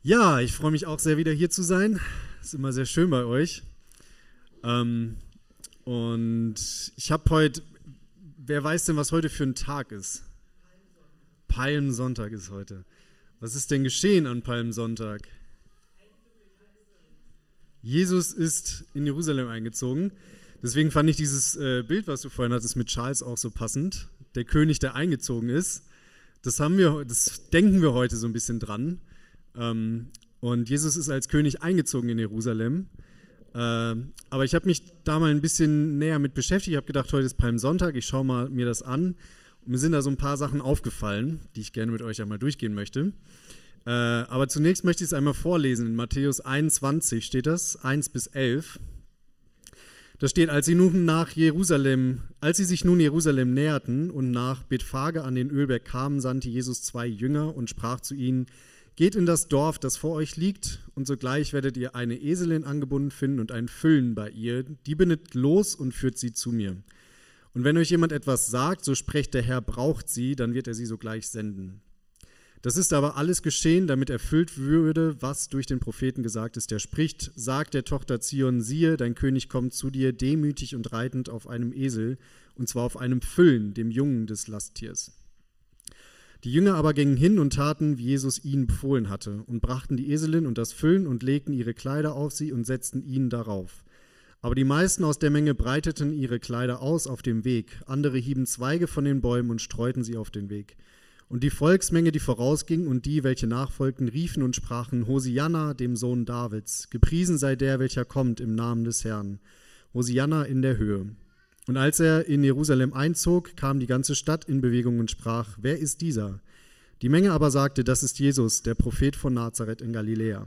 Ja, ich freue mich auch sehr, wieder hier zu sein. Ist immer sehr schön bei euch. Und ich habe heute, wer weiß denn, was heute für ein Tag ist? Palmsonntag ist heute. Was ist denn geschehen an Palmsonntag? Jesus ist in Jerusalem eingezogen. Deswegen fand ich dieses Bild, was du vorhin hattest mit Charles, auch so passend. Der König, der eingezogen ist. Das denken wir heute so ein bisschen dran. Und Jesus ist als König eingezogen in Jerusalem. Aber ich habe mich da mal ein bisschen näher mit beschäftigt. Ich habe gedacht, heute ist Palmsonntag, ich schaue mal mir das an. Und mir sind da so ein paar Sachen aufgefallen, die ich gerne mit euch einmal durchgehen möchte. Aber zunächst möchte ich es einmal vorlesen. In Matthäus 21 steht das, 1-11. Da steht, als sie sich nun Jerusalem näherten und nach Bethphage an den Ölberg kamen, sandte Jesus 2 Jünger und sprach zu ihnen: Geht in das Dorf, das vor euch liegt, und sogleich werdet ihr eine Eselin angebunden finden und ein Füllen bei ihr. Die bindet los und führt sie zu mir. Und wenn euch jemand etwas sagt, so sprecht, der Herr braucht sie, dann wird er sie sogleich senden. Das ist aber alles geschehen, damit erfüllt würde, was durch den Propheten gesagt ist. Der spricht: Sagt der Tochter Zion, siehe, dein König kommt zu dir, demütig und reitend auf einem Esel, und zwar auf einem Füllen, dem Jungen des Lasttiers. Die Jünger aber gingen hin und taten, wie Jesus ihnen befohlen hatte, und brachten die Eselin und das Füllen und legten ihre Kleider auf sie und setzten ihn darauf. Aber die meisten aus der Menge breiteten ihre Kleider aus auf dem Weg, andere hieben Zweige von den Bäumen und streuten sie auf den Weg. Und die Volksmenge, die vorausging, und die, welche nachfolgten, riefen und sprachen: Hosianna, dem Sohn Davids, gepriesen sei der, welcher kommt im Namen des Herrn. Hosianna in der Höhe. Und als er in Jerusalem einzog, kam die ganze Stadt in Bewegung und sprach: Wer ist dieser? Die Menge aber sagte: Das ist Jesus, der Prophet von Nazareth in Galiläa.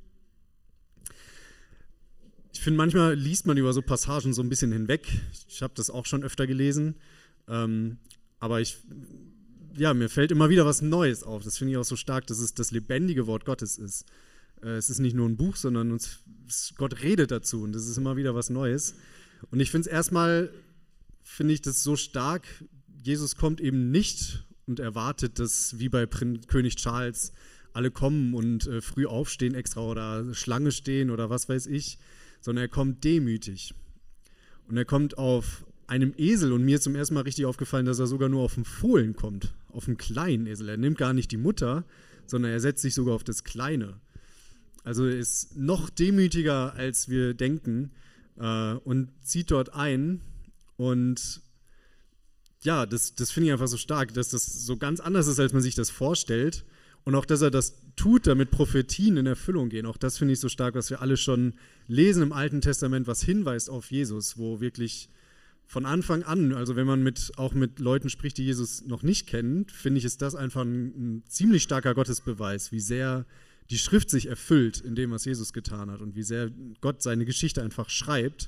Ich finde, manchmal liest man über so Passagen so ein bisschen hinweg. Ich habe das auch schon öfter gelesen. Aber mir fällt immer wieder was Neues auf. Das finde ich auch so stark, dass es das lebendige Wort Gottes ist. Es ist nicht nur ein Buch, sondern Gott redet dazu, und das ist immer wieder was Neues. Und ich finde das so stark, Jesus kommt eben nicht und erwartet, dass wie bei König Charles alle kommen und früh aufstehen extra oder Schlange stehen oder was weiß ich, sondern er kommt demütig. Und er kommt auf einem Esel, und mir ist zum ersten Mal richtig aufgefallen, dass er sogar nur auf dem Fohlen kommt, auf einem kleinen Esel. Er nimmt gar nicht die Mutter, sondern er setzt sich sogar auf das Kleine. Also er ist noch demütiger, als wir denken, und zieht dort ein. Und ja, das finde ich einfach so stark, dass das so ganz anders ist, als man sich das vorstellt. Und auch, dass er das tut, damit Prophetien in Erfüllung gehen. Auch das finde ich so stark, was wir alle schon lesen im Alten Testament, was hinweist auf Jesus, wo wirklich von Anfang an, also wenn man auch mit Leuten spricht, die Jesus noch nicht kennen, finde ich, ist das einfach ein ziemlich starker Gottesbeweis, wie sehr die Schrift sich erfüllt in dem, was Jesus getan hat, und wie sehr Gott seine Geschichte einfach schreibt.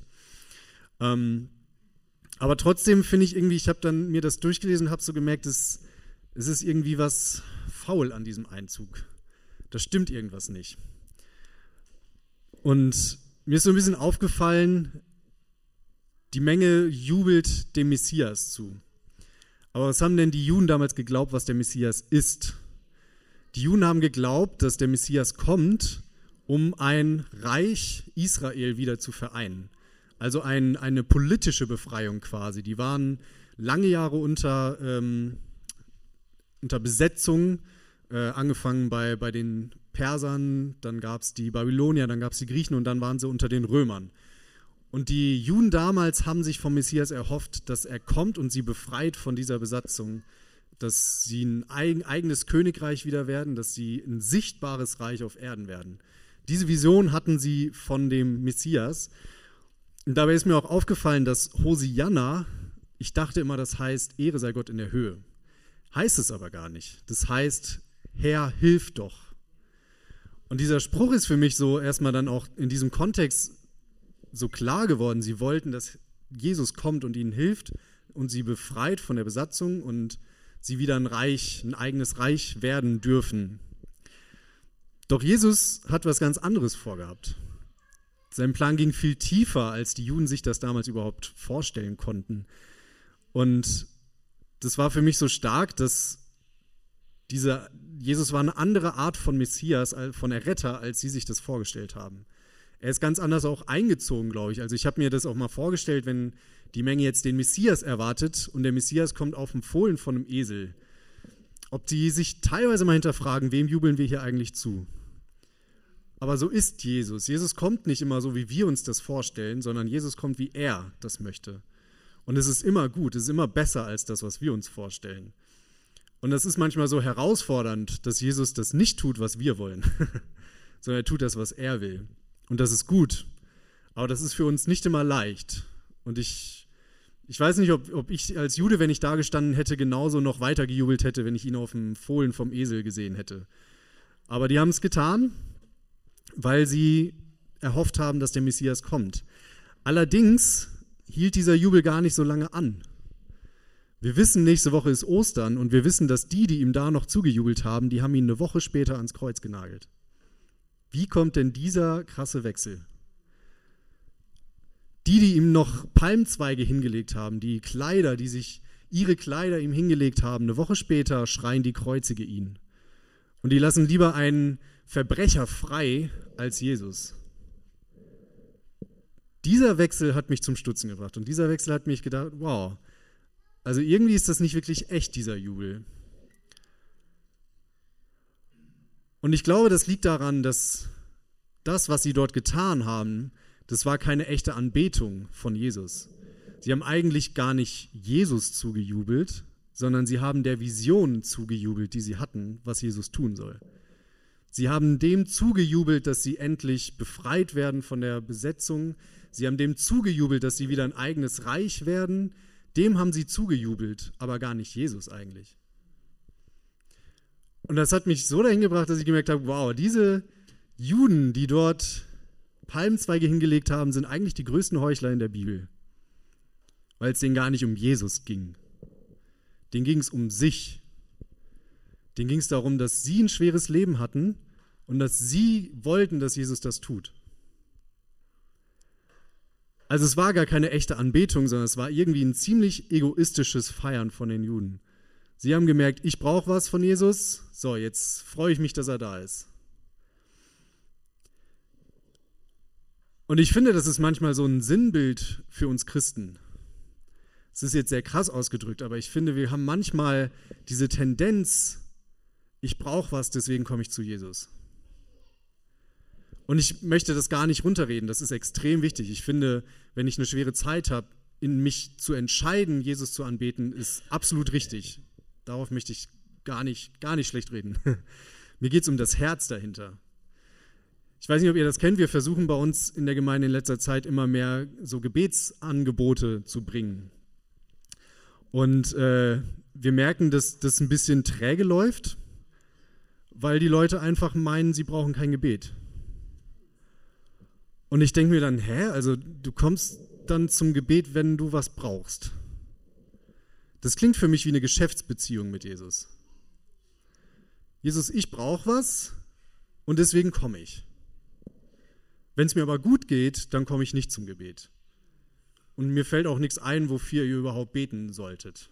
Aber trotzdem finde ich irgendwie, ich habe dann mir das durchgelesen und habe so gemerkt, es ist irgendwie was faul an diesem Einzug. Da stimmt irgendwas nicht. Und mir ist so ein bisschen aufgefallen, die Menge jubelt dem Messias zu. Aber was haben denn die Juden damals geglaubt, was der Messias ist? Die Juden haben geglaubt, dass der Messias kommt, um ein Reich Israel wieder zu vereinen. Also eine politische Befreiung quasi. Die waren lange Jahre unter Besetzung, angefangen bei den Persern, dann gab es die Babylonier, dann gab es die Griechen, und dann waren sie unter den Römern. Und die Juden damals haben sich vom Messias erhofft, dass er kommt und sie befreit von dieser Besatzung, dass sie ein eigenes Königreich wieder werden, dass sie ein sichtbares Reich auf Erden werden. Diese Vision hatten sie von dem Messias. Und dabei ist mir auch aufgefallen, dass Hosianna, ich dachte immer, das heißt, Ehre sei Gott in der Höhe. Heißt es aber gar nicht. Das heißt, Herr, hilf doch. Und dieser Spruch ist für mich so erstmal dann auch in diesem Kontext so klar geworden. Sie wollten, dass Jesus kommt und ihnen hilft und sie befreit von der Besatzung und sie wieder ein eigenes Reich werden dürfen. Doch Jesus hat was ganz anderes vorgehabt. Sein Plan ging viel tiefer, als die Juden sich das damals überhaupt vorstellen konnten. Und das war für mich so stark, dass Jesus war eine andere Art von Messias, von Erretter, als sie sich das vorgestellt haben. Er ist ganz anders auch eingezogen, glaube ich. Also ich habe mir das auch mal vorgestellt, wenn die Menge jetzt den Messias erwartet und der Messias kommt auf dem Fohlen von einem Esel. Ob die sich teilweise mal hinterfragen, wem jubeln wir hier eigentlich zu? Aber so ist Jesus. Jesus kommt nicht immer so, wie wir uns das vorstellen, sondern Jesus kommt, wie er das möchte. Und es ist immer gut, es ist immer besser als das, was wir uns vorstellen. Und das ist manchmal so herausfordernd, dass Jesus das nicht tut, was wir wollen, sondern er tut das, was er will. Und das ist gut. Aber das ist für uns nicht immer leicht. Und ich weiß nicht, ob ich als Jude, wenn ich da gestanden hätte, genauso noch weiter gejubelt hätte, wenn ich ihn auf dem Fohlen vom Esel gesehen hätte. Aber die haben es getan, weil sie erhofft haben, dass der Messias kommt. Allerdings hielt dieser Jubel gar nicht so lange an. Wir wissen, nächste Woche ist Ostern und wir wissen, dass die ihm da noch zugejubelt haben, die haben ihn eine Woche später ans Kreuz genagelt. Wie kommt denn dieser krasse Wechsel? Die ihm noch Palmzweige hingelegt haben, die sich ihre Kleider ihm hingelegt haben, eine Woche später schreien die Kreuzige ihn. Und die lassen lieber einen Verbrecher frei als Jesus. Dieser Wechsel hat mich zum Stutzen gebracht und dieser Wechsel hat mich gedacht, wow, also irgendwie ist das nicht wirklich echt, dieser Jubel. Und ich glaube, das liegt daran, dass das, was sie dort getan haben, das war keine echte Anbetung von Jesus. Sie haben eigentlich gar nicht Jesus zugejubelt, sondern sie haben der Vision zugejubelt, die sie hatten, was Jesus tun soll. Sie haben dem zugejubelt, dass sie endlich befreit werden von der Besetzung. Sie haben dem zugejubelt, dass sie wieder ein eigenes Reich werden. Dem haben sie zugejubelt, aber gar nicht Jesus eigentlich. Und das hat mich so dahin gebracht, dass ich gemerkt habe, wow, diese Juden, die dort Palmzweige hingelegt haben, sind eigentlich die größten Heuchler in der Bibel. Weil es denen gar nicht um Jesus ging. Denen ging es um sich. Denen ging es darum, dass sie ein schweres Leben hatten und dass sie wollten, dass Jesus das tut. Also es war gar keine echte Anbetung, sondern es war irgendwie ein ziemlich egoistisches Feiern von den Juden. Sie haben gemerkt, ich brauche was von Jesus, so, jetzt freue ich mich, dass er da ist. Und ich finde, das ist manchmal so ein Sinnbild für uns Christen. Es ist jetzt sehr krass ausgedrückt, aber ich finde, wir haben manchmal diese Tendenz, ich brauche was, deswegen komme ich zu Jesus. Und ich möchte das gar nicht runterreden, das ist extrem wichtig. Ich finde, wenn ich eine schwere Zeit habe, in mich zu entscheiden, Jesus zu anbeten, ist absolut richtig. Darauf möchte ich gar nicht schlecht reden. Mir geht es um das Herz dahinter. Ich weiß nicht, ob ihr das kennt, wir versuchen bei uns in der Gemeinde in letzter Zeit immer mehr so Gebetsangebote zu bringen. Und wir merken, dass das ein bisschen träge läuft, weil die Leute einfach meinen, sie brauchen kein Gebet. Und ich denke mir dann, also du kommst dann zum Gebet, wenn du was brauchst. Das klingt für mich wie eine Geschäftsbeziehung mit Jesus. Jesus, ich brauche was und deswegen komme ich. Wenn es mir aber gut geht, dann komme ich nicht zum Gebet. Und mir fällt auch nichts ein, wofür ihr überhaupt beten solltet.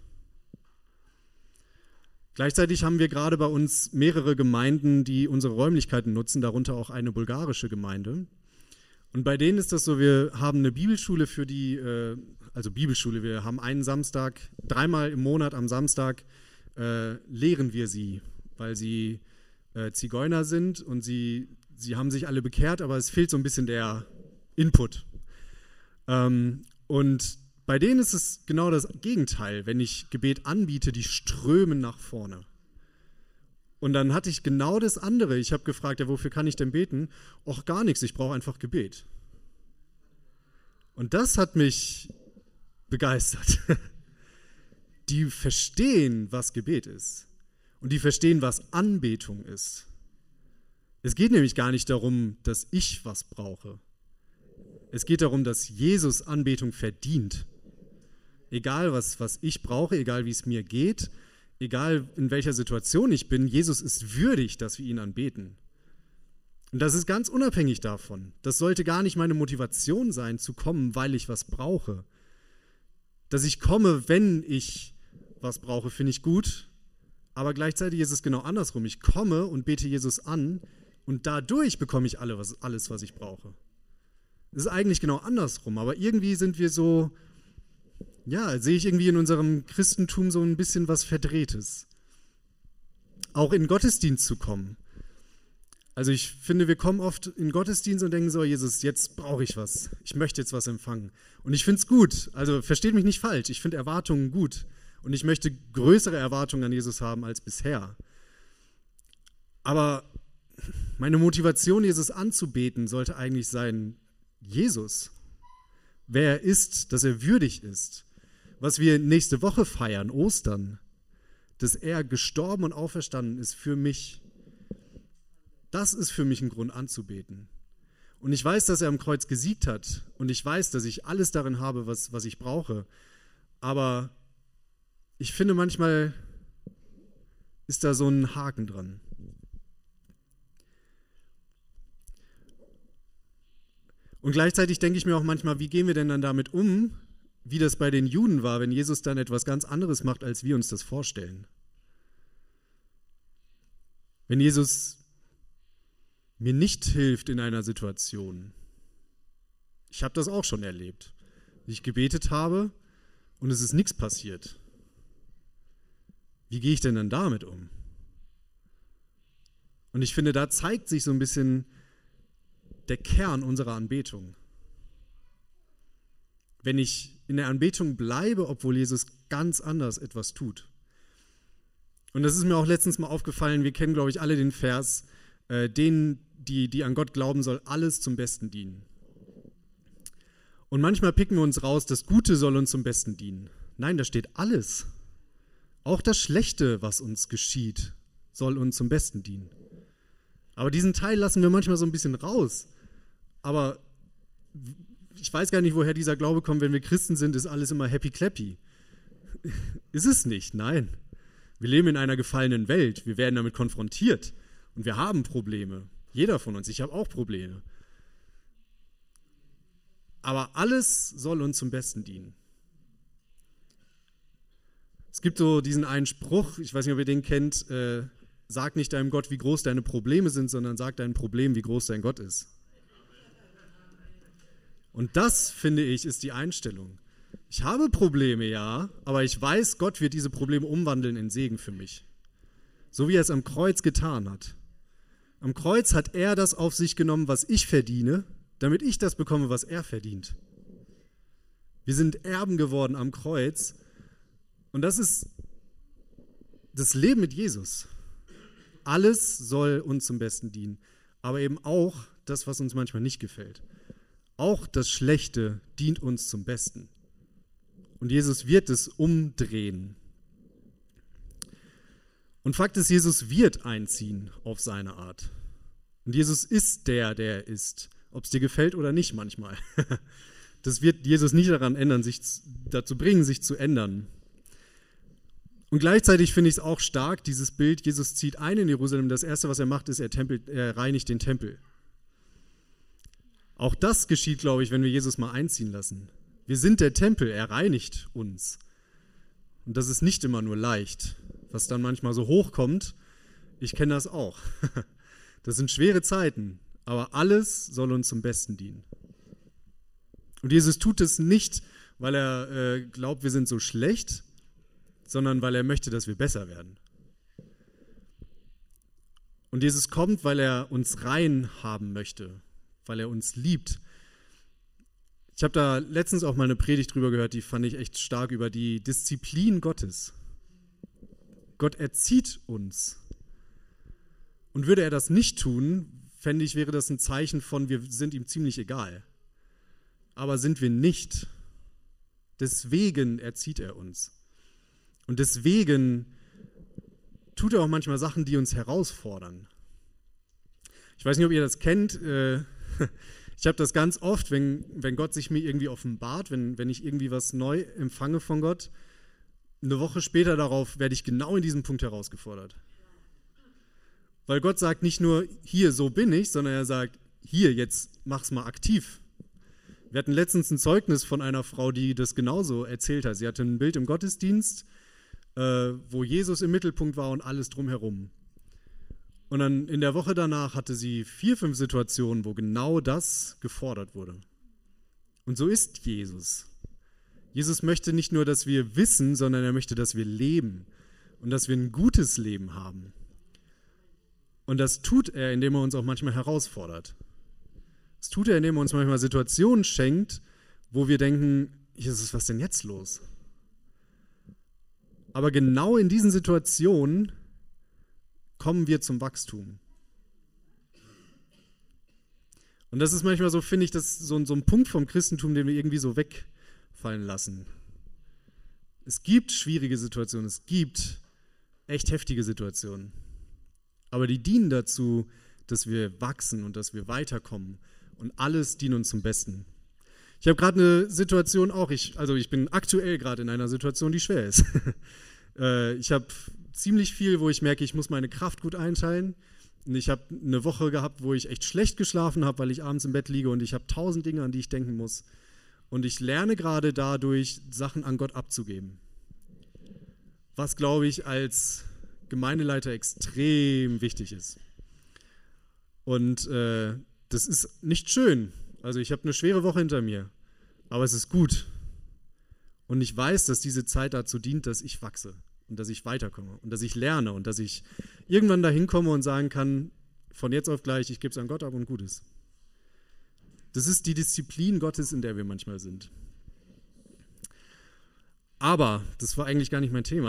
Gleichzeitig haben wir gerade bei uns mehrere Gemeinden, die unsere Räumlichkeiten nutzen, darunter auch eine bulgarische Gemeinde. Und bei denen ist das so, wir haben eine Bibelschule für die, wir haben einen Samstag, 3-mal im Monat am Samstag lehren wir sie, weil sie Zigeuner sind und sie haben sich alle bekehrt, aber es fehlt so ein bisschen der Input. Und bei denen ist es genau das Gegenteil. Wenn ich Gebet anbiete, die strömen nach vorne. Und dann hatte ich genau das andere. Ich habe gefragt, ja, wofür kann ich denn beten? Och, gar nichts, ich brauche einfach Gebet. Und das hat mich begeistert. Die verstehen, was Gebet ist. Und die verstehen, was Anbetung ist. Es geht nämlich gar nicht darum, dass ich was brauche. Es geht darum, dass Jesus Anbetung verdient. Egal, was ich brauche, egal, wie es mir geht, egal, in welcher Situation ich bin, Jesus ist würdig, dass wir ihn anbeten. Und das ist ganz unabhängig davon. Das sollte gar nicht meine Motivation sein, zu kommen, weil ich was brauche. Dass ich komme, wenn ich was brauche, finde ich gut, Aber gleichzeitig ist es genau andersrum. Ich komme und bete Jesus an und dadurch bekomme ich alles, was ich brauche. Es ist eigentlich genau andersrum, aber irgendwie sind wir so, ja, sehe ich irgendwie in unserem Christentum so ein bisschen was Verdrehtes. Auch in den Gottesdienst zu kommen. Also ich finde, wir kommen oft in den Gottesdienst und denken so, Jesus, jetzt brauche ich was. Ich möchte jetzt was empfangen. Und ich finde es gut. Also versteht mich nicht falsch. Ich finde Erwartungen gut. Und ich möchte größere Erwartungen an Jesus haben als bisher. Aber meine Motivation, Jesus anzubeten, sollte eigentlich sein, Jesus. Wer er ist, dass er würdig ist. Was wir nächste Woche feiern, Ostern, dass er gestorben und auferstanden ist für mich. Das ist für mich ein Grund anzubeten. Und ich weiß, dass er am Kreuz gesiegt hat. Und ich weiß, dass ich alles darin habe, was ich brauche. Aber ich finde, manchmal ist da so ein Haken dran. Und gleichzeitig denke ich mir auch manchmal, wie gehen wir denn dann damit um, wie das bei den Juden war, wenn Jesus dann etwas ganz anderes macht, als wir uns das vorstellen. Wenn Jesus mir nicht hilft in einer Situation. Ich habe das auch schon erlebt. Ich gebetet habe und es ist nichts passiert. Wie gehe ich denn dann damit um? Und ich finde, da zeigt sich so ein bisschen der Kern unserer Anbetung. Wenn ich in der Anbetung bleibe, obwohl Jesus ganz anders etwas tut. Und das ist mir auch letztens mal aufgefallen, wir kennen, glaube ich, alle den Vers, denen, die an Gott glauben, soll alles zum Besten dienen. Und manchmal picken wir uns raus, das Gute soll uns zum Besten dienen. Nein, da steht alles. Auch das Schlechte, was uns geschieht, soll uns zum Besten dienen. Aber diesen Teil lassen wir manchmal so ein bisschen raus. Aber ich weiß gar nicht, woher dieser Glaube kommt, wenn wir Christen sind, ist alles immer happy-clappy. Ist es nicht, nein. Wir leben in einer gefallenen Welt, wir werden damit konfrontiert und wir haben Probleme. Jeder von uns, ich habe auch Probleme. Aber alles soll uns zum Besten dienen. Es gibt so diesen einen Spruch, ich weiß nicht, ob ihr den kennt, sag nicht deinem Gott, wie groß deine Probleme sind, sondern sag deinem Problem, wie groß dein Gott ist. Und das, finde ich, ist die Einstellung. Ich habe Probleme, ja, aber ich weiß, Gott wird diese Probleme umwandeln in Segen für mich. So wie er es am Kreuz getan hat. Am Kreuz hat er das auf sich genommen, was ich verdiene, damit ich das bekomme, was er verdient. Wir sind Erben geworden am Kreuz. Und das ist das Leben mit Jesus. Alles soll uns zum Besten dienen, aber eben auch das, was uns manchmal nicht gefällt. Auch das Schlechte dient uns zum Besten. Und Jesus wird es umdrehen. Und Fakt ist, Jesus wird einziehen auf seine Art. Und Jesus ist der er ist. Ob es dir gefällt oder nicht manchmal. Das wird Jesus nicht daran ändern, sich dazu bringen, sich zu ändern. Und gleichzeitig finde ich es auch stark, dieses Bild, Jesus zieht ein in Jerusalem. Das Erste, was er macht, ist, er reinigt den Tempel. Auch das geschieht, glaube ich, wenn wir Jesus mal einziehen lassen. Wir sind der Tempel, er reinigt uns. Und das ist nicht immer nur leicht, was dann manchmal so hochkommt. Ich kenne das auch. Das sind schwere Zeiten, aber alles soll uns zum Besten dienen. Und Jesus tut es nicht, weil er glaubt, wir sind so schlecht, sondern weil er möchte, dass wir besser werden. Und Jesus kommt, weil er uns rein haben möchte, weil er uns liebt. Ich habe da letztens auch mal eine Predigt drüber gehört, die fand ich echt stark, über die Disziplin Gottes. Gott erzieht uns. Und würde er das nicht tun, fände ich, wäre das ein Zeichen von, wir sind ihm ziemlich egal. Aber sind wir nicht. Deswegen erzieht er uns. Und deswegen tut er auch manchmal Sachen, die uns herausfordern. Ich weiß nicht, ob ihr das kennt. Ich habe das ganz oft, wenn Gott sich mir irgendwie offenbart, wenn ich irgendwie was neu empfange von Gott, eine Woche später darauf werde ich genau in diesem Punkt herausgefordert. Weil Gott sagt nicht nur, hier, so bin ich, sondern er sagt, hier, jetzt mach's mal aktiv. Wir hatten letztens ein Zeugnis von einer Frau, die das genauso erzählt hat. Sie hatte ein Bild im Gottesdienst wo Jesus im Mittelpunkt war und alles drumherum. Und dann in der Woche danach hatte sie 4, 5 Situationen, wo genau das gefordert wurde. Und so ist Jesus. Jesus möchte nicht nur, dass wir wissen, sondern er möchte, dass wir leben und dass wir ein gutes Leben haben. Und das tut er, indem er uns auch manchmal herausfordert. Das tut er, indem er uns manchmal Situationen schenkt, wo wir denken, Jesus, was ist denn jetzt los? Aber genau in diesen Situationen kommen wir zum Wachstum. Und das ist manchmal so, finde ich, das so ein Punkt vom Christentum, den wir irgendwie so wegfallen lassen. Es gibt schwierige Situationen, es gibt echt heftige Situationen. Aber die dienen dazu, dass wir wachsen und dass wir weiterkommen. Und alles dient uns zum Besten. Ich habe gerade eine Situation auch, ich bin aktuell gerade in einer Situation, die schwer ist. Ich habe ziemlich viel, wo ich merke, ich muss meine Kraft gut einteilen. Und ich habe eine Woche gehabt, wo ich echt schlecht geschlafen habe, weil ich abends im Bett liege und ich habe 1000 Dinge, an die ich denken muss. Und ich lerne gerade dadurch, Sachen an Gott abzugeben. Was, glaube ich, als Gemeindeleiter extrem wichtig ist. Und das ist nicht schön. Also ich habe eine schwere Woche hinter mir, aber es ist gut. Und ich weiß, dass diese Zeit dazu dient, dass ich wachse und dass ich weiterkomme und dass ich lerne und dass ich irgendwann dahin komme und sagen kann, von jetzt auf gleich, ich gebe es an Gott ab und gut ist. Das ist die Disziplin Gottes, in der wir manchmal sind. Aber das war eigentlich gar nicht mein Thema.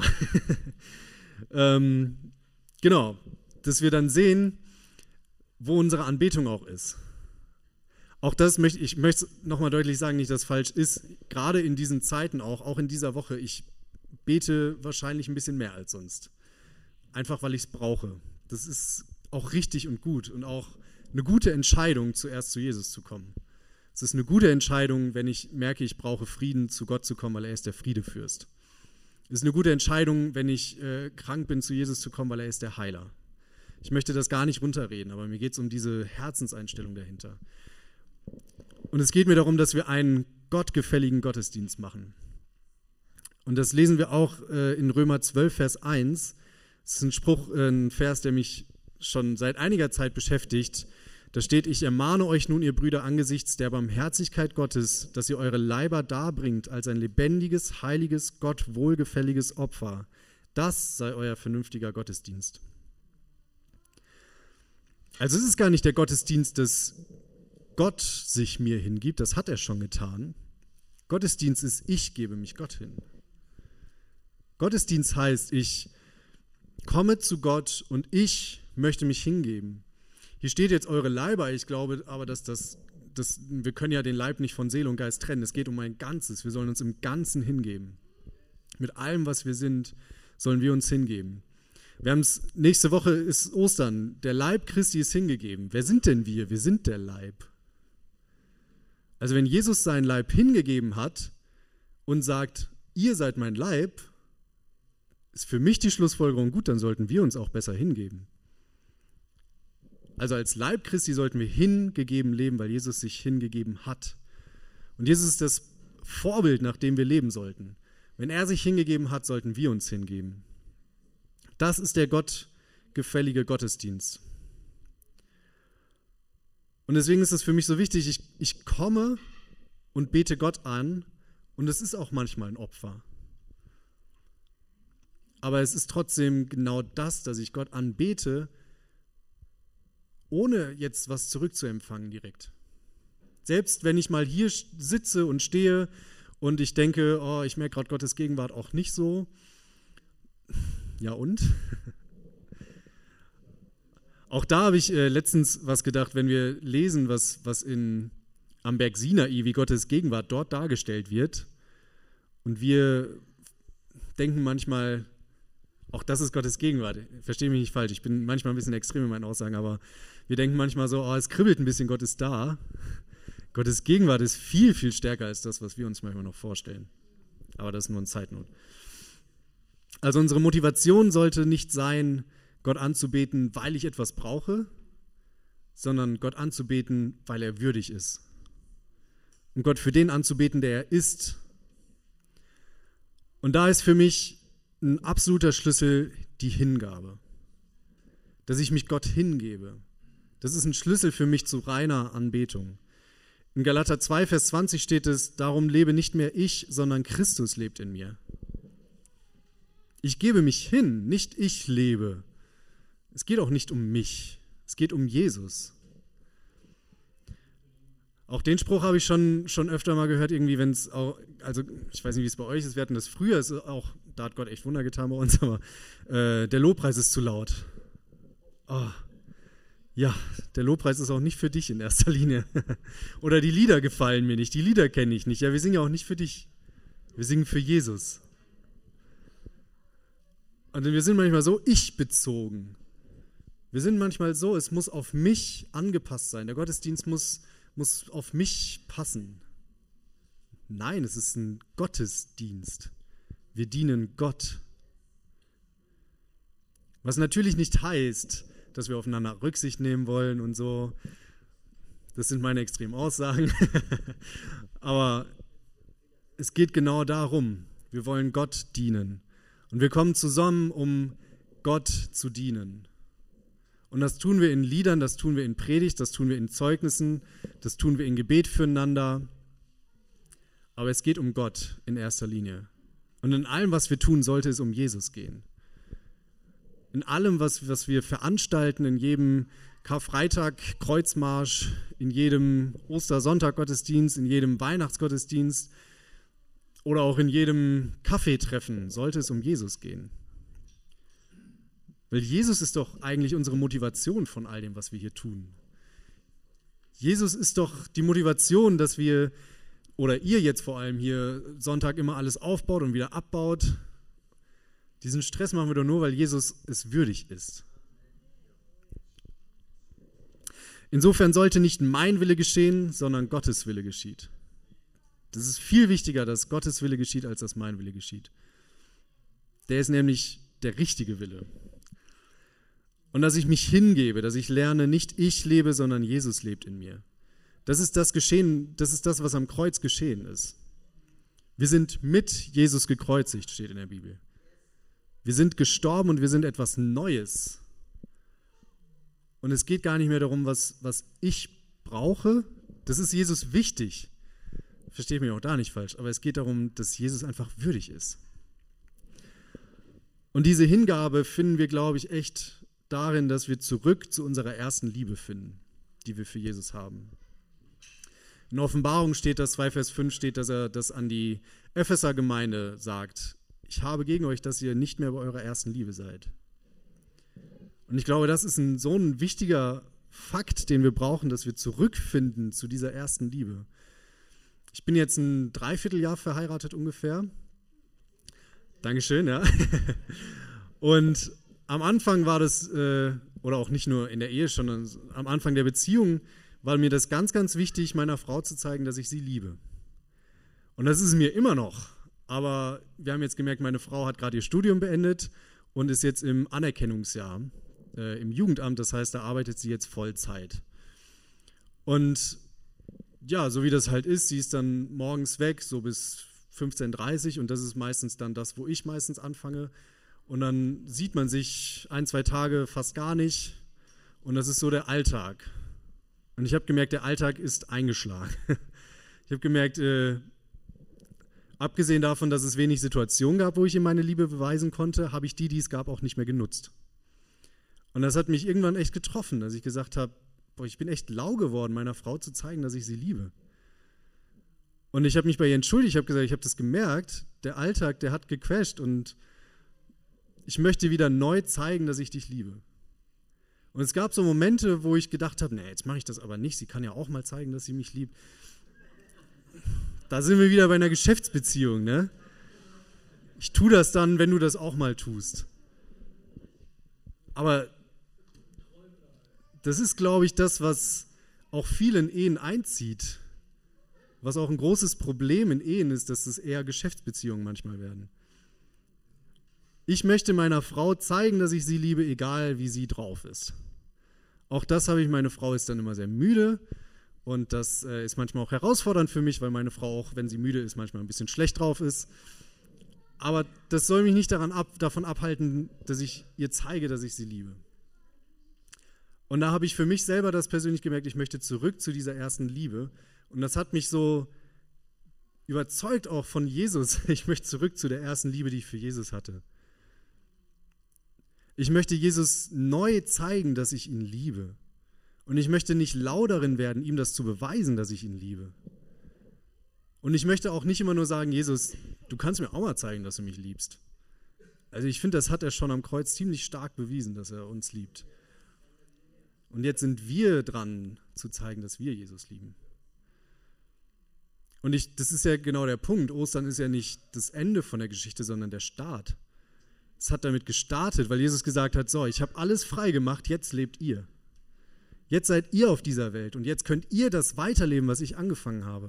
Genau, dass wir dann sehen, wo unsere Anbetung auch ist. Auch das möchte ich nochmal deutlich sagen, nicht, dass es falsch ist. Gerade in diesen Zeiten auch in dieser Woche, ich bete wahrscheinlich ein bisschen mehr als sonst. Einfach, weil ich es brauche. Das ist auch richtig und gut und auch eine gute Entscheidung, zuerst zu Jesus zu kommen. Es ist eine gute Entscheidung, wenn ich merke, ich brauche Frieden, zu Gott zu kommen, weil er ist der Friedefürst. Es ist eine gute Entscheidung, wenn ich krank bin, zu Jesus zu kommen, weil er ist der Heiler. Ich möchte das gar nicht runterreden, aber mir geht es um diese Herzenseinstellung dahinter. Und es geht mir darum, dass wir einen gottgefälligen Gottesdienst machen. Und das lesen wir auch in Römer 12, Vers 1. Das ist ein Spruch, ein Vers, der mich schon seit einiger Zeit beschäftigt. Da steht, ich ermahne euch nun, ihr Brüder, angesichts der Barmherzigkeit Gottes, dass ihr eure Leiber darbringt als ein lebendiges, heiliges, Gott wohlgefälliges Opfer. Das sei euer vernünftiger Gottesdienst. Also es ist gar nicht der Gottesdienst, dass Gott sich mir hingibt, das hat er schon getan. Gottesdienst ist, ich gebe mich Gott hin. Gottesdienst heißt, ich komme zu Gott und ich möchte mich hingeben. Hier steht jetzt eure Leiber, ich glaube aber, dass wir können ja den Leib nicht von Seele und Geist trennen. Es geht um ein Ganzes, wir sollen uns im Ganzen hingeben. Mit allem, was wir sind, sollen wir uns hingeben. Nächste Woche ist Ostern, der Leib Christi ist hingegeben. Wer sind denn wir? Wir sind der Leib. Also wenn Jesus seinen Leib hingegeben hat und sagt, ihr seid mein Leib, ist für mich die Schlussfolgerung gut, dann sollten wir uns auch besser hingeben. Also als Leib Christi sollten wir hingegeben leben, weil Jesus sich hingegeben hat. Und Jesus ist das Vorbild, nach dem wir leben sollten. Wenn er sich hingegeben hat, sollten wir uns hingeben. Das ist der gottgefällige Gottesdienst. Und deswegen ist es für mich so wichtig, ich komme und bete Gott an und es ist auch manchmal ein Opfer. Aber es ist trotzdem genau das, dass ich Gott anbete, ohne jetzt was zurückzuempfangen direkt. Selbst wenn ich mal hier sitze und stehe und ich denke, oh, ich merke gerade Gottes Gegenwart auch nicht so. Ja und? Auch da habe ich letztens was gedacht, wenn wir lesen, was am Berg Sinai, wie Gottes Gegenwart dort dargestellt wird. Und wir denken manchmal, auch das ist Gottes Gegenwart. Verstehe mich nicht falsch, ich bin manchmal ein bisschen extrem in meinen Aussagen, aber wir denken manchmal so, oh, es kribbelt ein bisschen, Gott ist da. Gottes Gegenwart ist viel, viel stärker als das, was wir uns manchmal noch vorstellen. Aber das ist nur eine Zeitnot. Also unsere Motivation sollte nicht sein, Gott anzubeten, weil ich etwas brauche, sondern Gott anzubeten, weil er würdig ist. Und Gott für den anzubeten, der er ist. Und da ist für mich ein absoluter Schlüssel die Hingabe. Dass ich mich Gott hingebe. Das ist ein Schlüssel für mich zu reiner Anbetung. In Galater 2, Vers 20 steht es, darum lebe nicht mehr ich, sondern Christus lebt in mir. Ich gebe mich hin, nicht ich lebe. Es geht auch nicht um mich, es geht um Jesus. Auch den Spruch habe ich schon öfter mal gehört, irgendwie, wenn es auch, also ich weiß nicht, wie es bei euch ist, wir hatten das früher, ist auch, da hat Gott echt Wunder getan bei uns, aber der Lobpreis ist zu laut. Oh, ja, der Lobpreis ist auch nicht für dich in erster Linie. Oder die Lieder gefallen mir nicht, die Lieder kenne ich nicht. Ja, wir singen ja auch nicht für dich, wir singen für Jesus. Und wir sind manchmal so ich-bezogen. Wir sind manchmal so, es muss auf mich angepasst sein. Der Gottesdienst muss auf mich passen. Nein, es ist ein Gottesdienst. Wir dienen Gott. Was natürlich nicht heißt, dass wir aufeinander Rücksicht nehmen wollen und so. Das sind meine extremen Aussagen. Aber es geht genau darum, wir wollen Gott dienen. Und wir kommen zusammen, um Gott zu dienen. Und das tun wir in Liedern, das tun wir in Predigt, das tun wir in Zeugnissen, das tun wir in Gebet füreinander. Aber es geht um Gott in erster Linie. Und in allem, was wir tun, sollte es um Jesus gehen. In allem, was wir veranstalten, in jedem Karfreitag, Kreuzmarsch, in jedem Ostersonntag-Gottesdienst, in jedem Weihnachtsgottesdienst oder auch in jedem Kaffeetreffen, sollte es um Jesus gehen. Weil Jesus ist doch eigentlich unsere Motivation von all dem, was wir hier tun. Jesus ist doch die Motivation, dass wir, oder ihr jetzt vor allem hier Sonntag immer alles aufbaut und wieder abbaut. Diesen Stress machen wir doch nur, weil Jesus es würdig ist. Insofern sollte nicht mein Wille geschehen, sondern Gottes Wille geschieht. Das ist viel wichtiger, dass Gottes Wille geschieht, als dass mein Wille geschieht. Der ist nämlich der richtige Wille. Und dass ich mich hingebe, dass ich lerne, nicht ich lebe, sondern Jesus lebt in mir. Das ist das Geschehen, das ist das, was am Kreuz geschehen ist. Wir sind mit Jesus gekreuzigt, steht in der Bibel. Wir sind gestorben und wir sind etwas Neues. Und es geht gar nicht mehr darum, was ich brauche. Das ist Jesus wichtig. Versteht mich auch da nicht falsch. Aber es geht darum, dass Jesus einfach würdig ist. Und diese Hingabe finden wir, glaube ich, echt darin, dass wir zurück zu unserer ersten Liebe finden, die wir für Jesus haben. In Offenbarung steht das, 2 Vers 5 steht, dass er das an die Epheser-Gemeinde sagt. Ich habe gegen euch, dass ihr nicht mehr bei eurer ersten Liebe seid. Und ich glaube, das ist so ein wichtiger Fakt, den wir brauchen, dass wir zurückfinden zu dieser ersten Liebe. Ich bin jetzt ein Dreivierteljahr verheiratet ungefähr. Dankeschön, ja. Und am Anfang war das, oder auch nicht nur in der Ehe, sondern am Anfang der Beziehung war mir das ganz, ganz wichtig, meiner Frau zu zeigen, dass ich sie liebe. Und das ist es mir immer noch. Aber wir haben jetzt gemerkt, meine Frau hat gerade ihr Studium beendet und ist jetzt im Anerkennungsjahr im Jugendamt. Das heißt, da arbeitet sie jetzt Vollzeit. Und ja, so wie das halt ist, sie ist dann morgens weg, so bis 15:30 Uhr und das ist meistens dann das, wo ich meistens anfange. Und dann sieht man sich 1-2 Tage fast gar nicht und das ist so der Alltag. Und ich habe gemerkt, der Alltag ist eingeschlagen. Ich habe gemerkt, abgesehen davon, dass es wenig Situationen gab, wo ich ihm meine Liebe beweisen konnte, habe ich die es gab, auch nicht mehr genutzt. Und das hat mich irgendwann echt getroffen, dass ich gesagt habe, ich bin echt lau geworden, meiner Frau zu zeigen, dass ich sie liebe. Und ich habe mich bei ihr entschuldigt, ich habe gesagt, ich habe das gemerkt, der Alltag, der hat gecrasht und ich möchte wieder neu zeigen, dass ich dich liebe. Und es gab so Momente, wo ich gedacht habe, nee, jetzt mache ich das aber nicht, sie kann ja auch mal zeigen, dass sie mich liebt. Da sind wir wieder bei einer Geschäftsbeziehung, ne? Ich tue das dann, wenn du das auch mal tust. Aber das ist, glaube ich, das, was auch vielen Ehen einzieht. Was auch ein großes Problem in Ehen ist, dass es eher Geschäftsbeziehungen manchmal werden. Ich möchte meiner Frau zeigen, dass ich sie liebe, egal wie sie drauf ist. Auch das habe ich, meine Frau ist dann immer sehr müde und das ist manchmal auch herausfordernd für mich, weil meine Frau auch, wenn sie müde ist, manchmal ein bisschen schlecht drauf ist. Aber das soll mich nicht davon abhalten, dass ich ihr zeige, dass ich sie liebe. Und da habe ich für mich selber das persönlich gemerkt, ich möchte zurück zu dieser ersten Liebe. Und das hat mich so überzeugt auch von Jesus. Ich möchte zurück zu der ersten Liebe, die ich für Jesus hatte. Ich möchte Jesus neu zeigen, dass ich ihn liebe. Und ich möchte nicht lau darin werden, ihm das zu beweisen, dass ich ihn liebe. Und ich möchte auch nicht immer nur sagen, Jesus, du kannst mir auch mal zeigen, dass du mich liebst. Also ich finde, das hat er schon am Kreuz ziemlich stark bewiesen, dass er uns liebt. Und jetzt sind wir dran, zu zeigen, dass wir Jesus lieben. Und das ist ja genau der Punkt. Ostern ist ja nicht das Ende von der Geschichte, sondern der Start. Es hat damit gestartet, weil Jesus gesagt hat, so, ich habe alles frei gemacht, jetzt lebt ihr. Jetzt seid ihr auf dieser Welt und jetzt könnt ihr das weiterleben, was ich angefangen habe.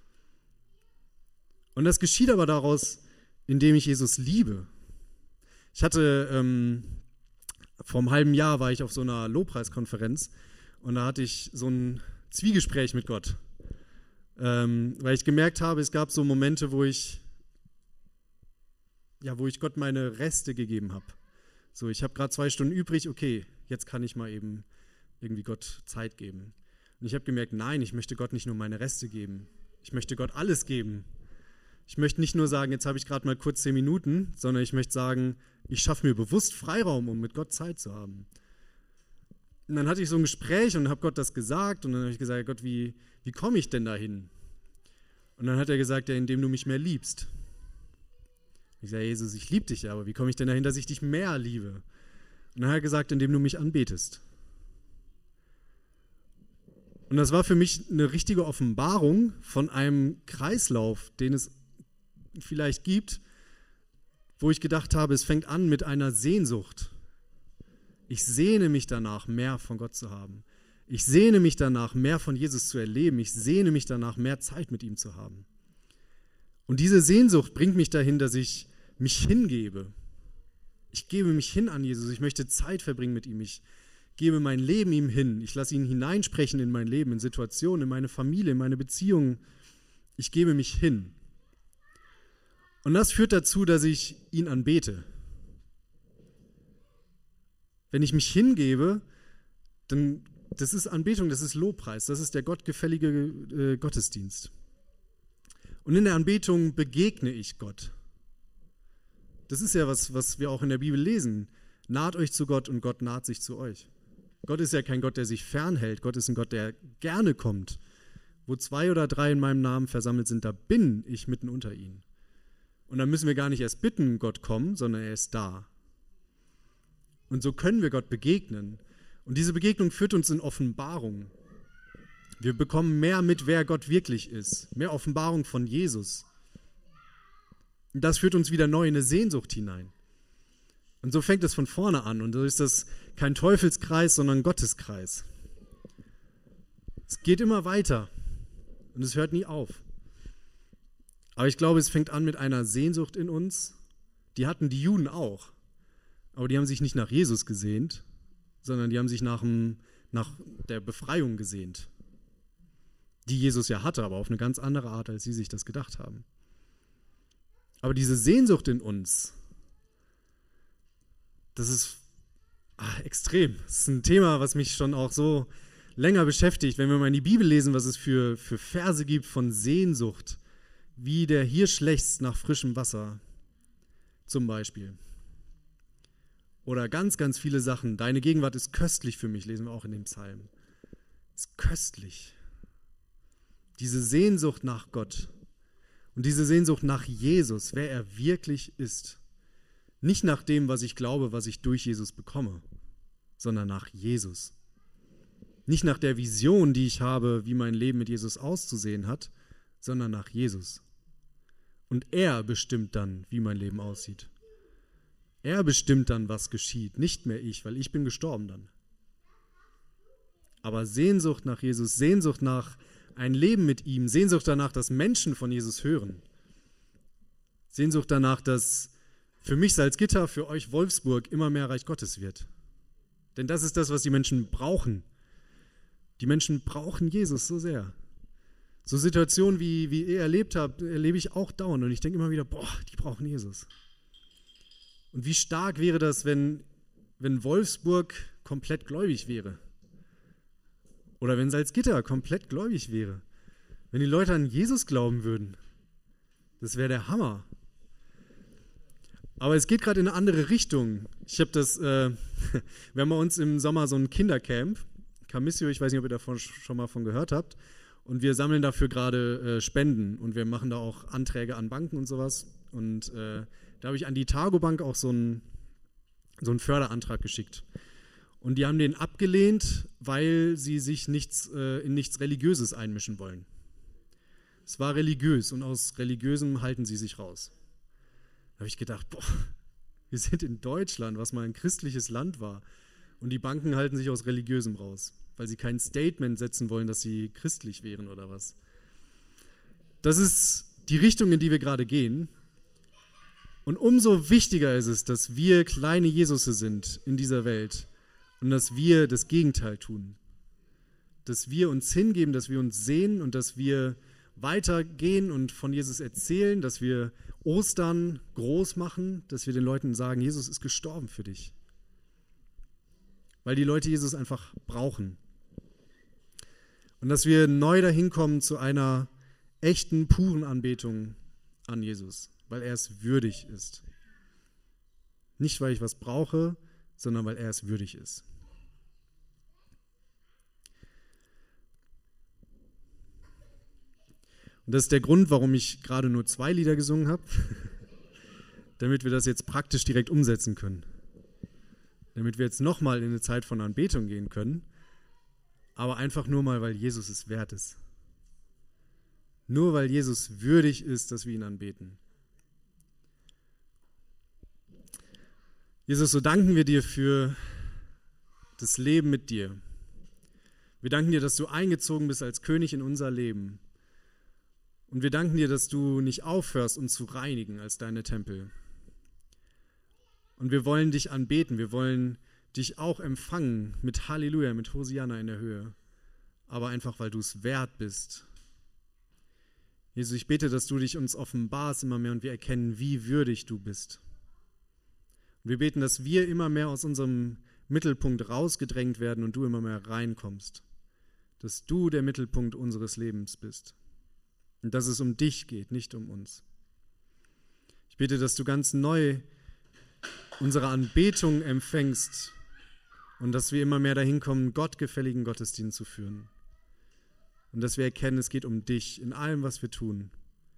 Und das geschieht aber daraus, indem ich Jesus liebe. Ich hatte, vor einem halben Jahr war ich auf so einer Lobpreiskonferenz und da hatte ich so ein Zwiegespräch mit Gott. Weil ich gemerkt habe, es gab so Momente, wo ich Gott meine Reste gegeben habe. So, ich habe gerade 2 Stunden übrig, okay, jetzt kann ich mal eben irgendwie Gott Zeit geben. Und ich habe gemerkt, nein, ich möchte Gott nicht nur meine Reste geben, ich möchte Gott alles geben. Ich möchte nicht nur sagen, jetzt habe ich gerade mal kurz 10 Minuten, sondern ich möchte sagen, ich schaffe mir bewusst Freiraum, um mit Gott Zeit zu haben. Und dann hatte ich so ein Gespräch und habe Gott das gesagt und dann habe ich gesagt, Gott, wie komme ich denn dahin? Und dann hat er gesagt, ja, indem du mich mehr liebst. Ich sage, Jesus, ich liebe dich ja, aber wie komme ich denn dahin, dass ich dich mehr liebe? Und dann hat er gesagt, indem du mich anbetest. Und das war für mich eine richtige Offenbarung von einem Kreislauf, den es vielleicht gibt, wo ich gedacht habe, es fängt an mit einer Sehnsucht. Ich sehne mich danach, mehr von Gott zu haben. Ich sehne mich danach, mehr von Jesus zu erleben. Ich sehne mich danach, mehr Zeit mit ihm zu haben. Und diese Sehnsucht bringt mich dahin, dass ich mich hingebe. Ich gebe mich hin an Jesus. Ich möchte Zeit verbringen mit ihm. Ich gebe mein Leben ihm hin. Ich lasse ihn hineinsprechen in mein Leben, in Situationen, in meine Familie, in meine Beziehungen. Ich gebe mich hin. Und das führt dazu, dass ich ihn anbete. Wenn ich mich hingebe, dann das ist Anbetung, das ist Lobpreis, das ist der gottgefällige Gottesdienst. Und in der Anbetung begegne ich Gott. Das ist ja was wir auch in der Bibel lesen. Naht euch zu Gott und Gott naht sich zu euch. Gott ist ja kein Gott, der sich fernhält. Gott ist ein Gott, der gerne kommt. Wo 2 oder 3 in meinem Namen versammelt sind, da bin ich mitten unter ihnen. Und dann müssen wir gar nicht erst bitten, Gott komm, sondern er ist da. Und so können wir Gott begegnen. Und diese Begegnung führt uns in Offenbarung. Wir bekommen mehr mit, wer Gott wirklich ist. Mehr Offenbarung von Jesus. Und das führt uns wieder neu in eine Sehnsucht hinein. Und so fängt es von vorne an. Und so ist das kein Teufelskreis, sondern ein Gotteskreis. Es geht immer weiter. Und es hört nie auf. Aber ich glaube, es fängt an mit einer Sehnsucht in uns. Die hatten die Juden auch. Aber die haben sich nicht nach Jesus gesehnt, sondern die haben sich nach der Befreiung gesehnt. Die Jesus ja hatte, aber auf eine ganz andere Art, als sie sich das gedacht haben. Aber diese Sehnsucht in uns, das ist extrem. Das ist ein Thema, was mich schon auch so länger beschäftigt. Wenn wir mal in die Bibel lesen, was es für Verse gibt von Sehnsucht, wie der Hirsch lechzt nach frischem Wasser zum Beispiel. Oder ganz, ganz viele Sachen. Deine Gegenwart ist köstlich für mich, lesen wir auch in dem Psalm. Ist köstlich. Diese Sehnsucht nach Gott und diese Sehnsucht nach Jesus, wer er wirklich ist. Nicht nach dem, was ich glaube, was ich durch Jesus bekomme, sondern nach Jesus. Nicht nach der Vision, die ich habe, wie mein Leben mit Jesus auszusehen hat, sondern nach Jesus. Und er bestimmt dann, wie mein Leben aussieht. Er bestimmt dann, was geschieht, nicht mehr ich, weil ich bin gestorben dann. Aber Sehnsucht nach Jesus, Sehnsucht nach ein Leben mit ihm, Sehnsucht danach, dass Menschen von Jesus hören. Sehnsucht danach, dass für mich Salzgitter, für euch Wolfsburg immer mehr Reich Gottes wird. Denn das ist das, was die Menschen brauchen. Die Menschen brauchen Jesus so sehr. So Situationen, wie ihr erlebt habt, erlebe ich auch dauernd. Und ich denke immer wieder, boah, die brauchen Jesus. Und wie stark wäre das, wenn Wolfsburg komplett gläubig wäre? Oder wenn Salzgitter komplett gläubig wäre? Wenn die Leute an Jesus glauben würden? Das wäre der Hammer. Aber es geht gerade in eine andere Richtung. Ich habe wir haben bei uns im Sommer so ein Kindercamp, Camissio, ich weiß nicht, ob ihr davon schon mal von gehört habt. Und wir sammeln dafür gerade Spenden und wir machen da auch Anträge an Banken und sowas. Und da habe ich an die Targobank auch so einen Förderantrag geschickt. Und die haben den abgelehnt, weil sie sich in nichts Religiöses einmischen wollen. Es war religiös und aus Religiösem halten sie sich raus. Da habe ich gedacht, boah, wir sind in Deutschland, was mal ein christliches Land war. Und die Banken halten sich aus Religiösem raus, weil sie kein Statement setzen wollen, dass sie christlich wären oder was. Das ist die Richtung, in die wir gerade gehen. Und umso wichtiger ist es, dass wir kleine Jesusse sind in dieser Welt und dass wir das Gegenteil tun. Dass wir uns hingeben, dass wir uns sehen und dass wir weitergehen und von Jesus erzählen, dass wir Ostern groß machen, dass wir den Leuten sagen, Jesus ist gestorben für dich. Weil die Leute Jesus einfach brauchen. Und dass wir neu dahin kommen zu einer echten, puren Anbetung an Jesus, weil er es würdig ist. Nicht, weil ich was brauche, sondern weil er es würdig ist. Und das ist der Grund, warum ich gerade nur 2 Lieder gesungen habe, damit wir das jetzt praktisch direkt umsetzen können. Damit wir jetzt nochmal in eine Zeit von Anbetung gehen können, aber einfach nur mal, weil Jesus es wert ist. Nur weil Jesus würdig ist, dass wir ihn anbeten. Jesus, so danken wir dir für das Leben mit dir. Wir danken dir, dass du eingezogen bist als König in unser Leben. Und wir danken dir, dass du nicht aufhörst, uns zu reinigen als deine Tempel. Und wir wollen dich anbeten, wir wollen dich auch empfangen mit Halleluja, mit Hosianna in der Höhe. Aber einfach, weil du es wert bist. Jesus, ich bete, dass du dich uns offenbarst immer mehr und wir erkennen, wie würdig du bist. Und wir beten, dass wir immer mehr aus unserem Mittelpunkt rausgedrängt werden und du immer mehr reinkommst. Dass du der Mittelpunkt unseres Lebens bist. Und dass es um dich geht, nicht um uns. Ich bete, dass du ganz neu unsere Anbetung empfängst und dass wir immer mehr dahin kommen, gottgefälligen Gottesdienst zu führen. Und dass wir erkennen, es geht um dich in allem, was wir tun.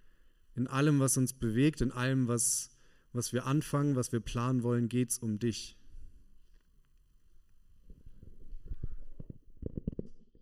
In allem, was uns bewegt, in allem, was wir anfangen, was wir planen wollen, geht es um dich.